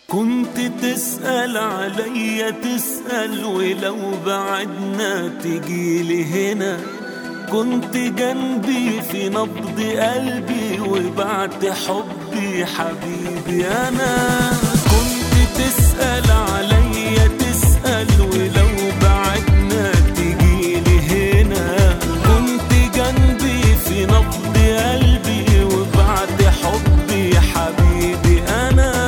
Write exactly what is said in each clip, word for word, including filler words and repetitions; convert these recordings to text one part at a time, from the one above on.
كنت تسأل عليا تسأل، ولو بعدنا تجيلي هنا. كنت جنبي في نبض قلبي وبعت حبي حبيبي أنا. كنت تسأل عليا تسأل، ولو بعدنا تجيلي هنا. كنت جنبي في نبض قلبي وبعت حبي حبيبي أنا.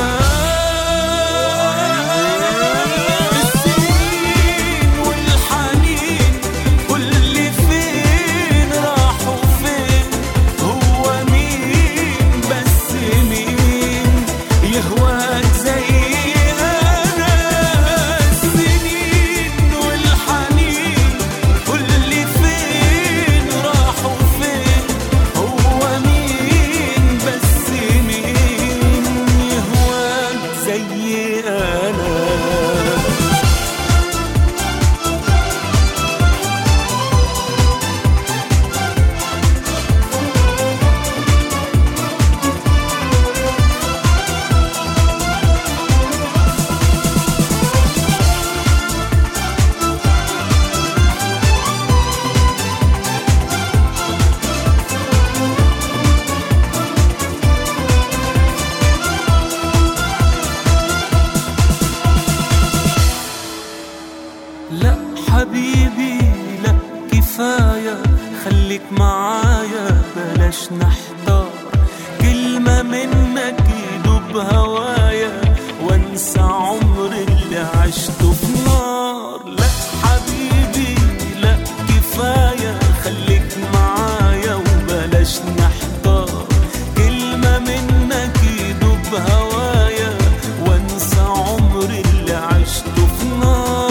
لا حبيبي لا كفاية، خليك معايا بلاش نحتار. كلمة منك يدوب هوايا وانسى عمري اللي عشته في نار. لا حبيبي لا كفاية، خليك معايا وبلاش نحتار. كلمة منك يدوب هوايا وانسى عمري اللي عشته في نار.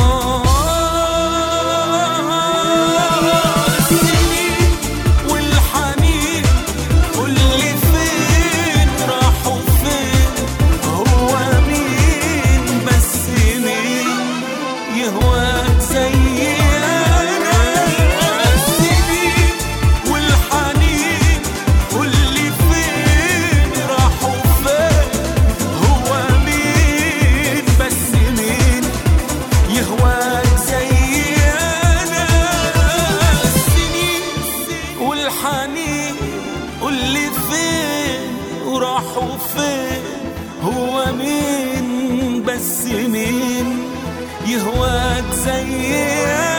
قولي فين وراحوا فين، هو مين بس مين يهواك زي